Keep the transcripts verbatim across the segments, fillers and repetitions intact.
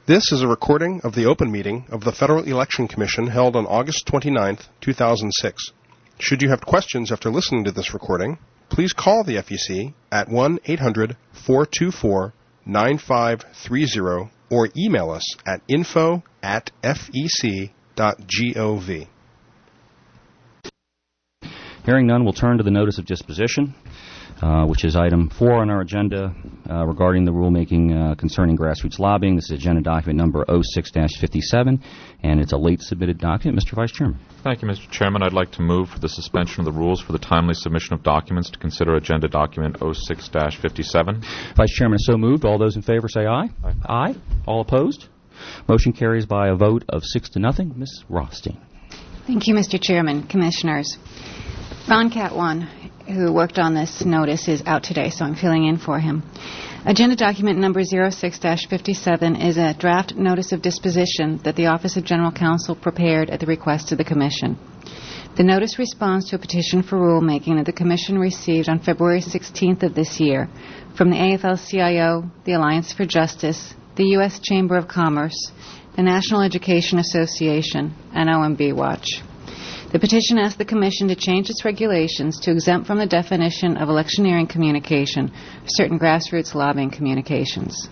This is a recording of the open meeting of the Federal Election Commission held on August twenty-ninth, two thousand six. Should you have questions after listening to this recording, please call the F E C at one eight hundred, four two four, nine five three zero or email us at info at fec dot gov. Hearing none, we'll turn to the notice of disposition, uh, which is item four on our agenda uh, regarding the rulemaking uh, concerning grassroots lobbying. This is agenda document number oh six dash fifty-seven, and it's a late submitted document. Mister Vice Chairman. Thank you, Mister Chairman. I'd like to move for the suspension of the rules for the timely submission of documents to consider agenda document oh six dash fifty-seven. Vice Chairman is so moved. All those in favor say aye. Aye. Aye. All opposed? Motion carries by a vote of six to nothing. Miz Rothstein. Thank you, Mister Chairman, Commissioners. Ron Catwan, who worked on this notice, is out today, so I'm filling in for him. Agenda document number oh six dash fifty-seven is a draft notice of disposition that the Office of General Counsel prepared at the request of the Commission. The notice responds to a petition for rulemaking that the Commission received on February sixteenth of this year from the A F L C I O, the Alliance for Justice, the U S Chamber of Commerce, the National Education Association, and O M B Watch. The petition asked the Commission to change its regulations to exempt from the definition of electioneering communication certain grassroots lobbying communications.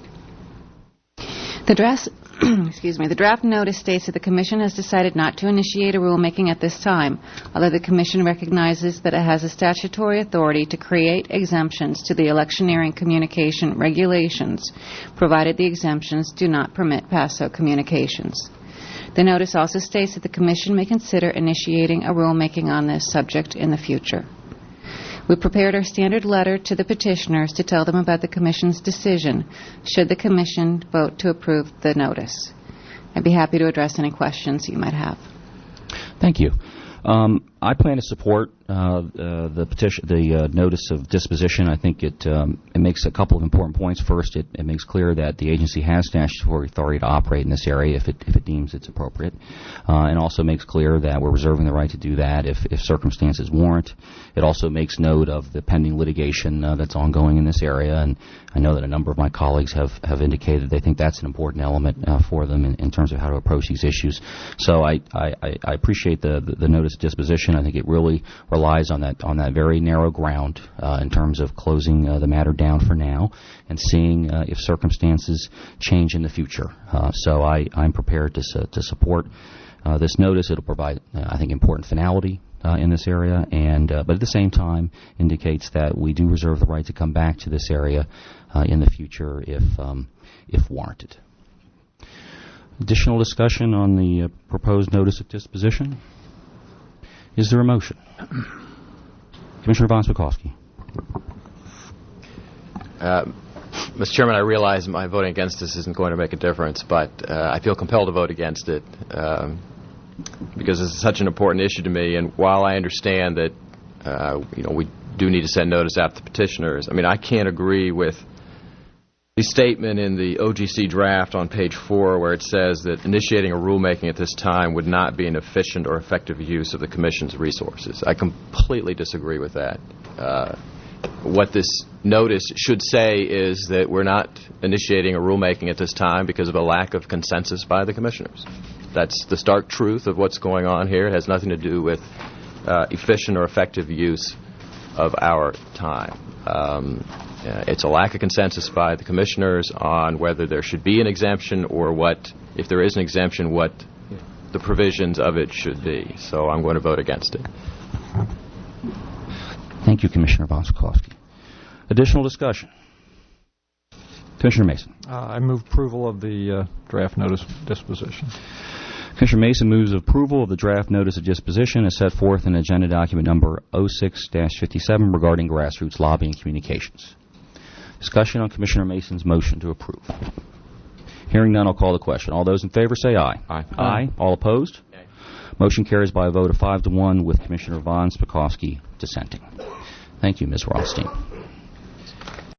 The draft, excuse me, the draft notice states that the Commission has decided not to initiate a rulemaking at this time, although the Commission recognizes that it has a statutory authority to create exemptions to the electioneering communication regulations, provided the exemptions do not permit PASO communications. The notice also states that the Commission may consider initiating a rulemaking on this subject in the future. We prepared our standard letter to the petitioners to tell them about the Commission's decision should the Commission vote to approve the notice. I'd be happy to address any questions you might have. Thank you. Um, I plan to support uh, uh, the petition, the uh, notice of disposition. I think it um, it makes a couple of important points. First, it, it makes clear that the agency has statutory authority to operate in this area if it if it deems it's appropriate, uh, and also makes clear that we're reserving the right to do that if if circumstances warrant. It also makes note of the pending litigation uh, that's ongoing in this area, and I know that a number of my colleagues have, have indicated they think that's an important element uh, for them in, in terms of how to approach these issues. So I I, I appreciate the, the the notice of disposition. I think it really relies on that on that very narrow ground uh, in terms of closing uh, the matter down for now and seeing uh, if circumstances change in the future. Uh, so I, I'm prepared to su- to support uh, this notice. It'll provide, uh, I think, important finality uh, in this area, and uh, but at the same time indicates that we do reserve the right to come back to this area uh, in the future if um, if warranted. Additional discussion on the uh, proposed notice of disposition? Is there a motion? Commissioner Von Spakovsky. Uh, Mister Chairman, I realize my voting against this isn't going to make a difference, but uh, I feel compelled to vote against it um, because this is such an important issue to me. And while I understand that uh, you know we do need to send notice out to petitioners, I mean I can't agree with the statement in the O G C draft on page four where it says that initiating a rulemaking at this time would not be an efficient or effective use of the Commission's resources. I completely disagree with that. Uh, what this notice should say is that we're not initiating a rulemaking at this time because of a lack of consensus by the Commissioners. That's the stark truth of what's going on here. It has nothing to do with uh, efficient or effective use of our time. Um, Uh, it's a lack of consensus by the Commissioners on whether there should be an exemption or what, if there is an exemption, what the provisions of it should be. So I'm going to vote against it. Thank you, Commissioner Von Spakovsky. Additional discussion? Commissioner Mason. Uh, I move approval of the uh, draft notice of disposition. Commissioner Mason moves approval of the draft notice of disposition as set forth in agenda document number oh six dash fifty-seven regarding grassroots lobbying communications. Discussion on Commissioner Mason's motion to approve. Hearing none, I'll call the question. All those in favor say aye. Aye. Aye. All opposed? Aye. Motion carries by a vote of five to one with Commissioner Von Spakovsky dissenting. Thank you, Miz Rothstein.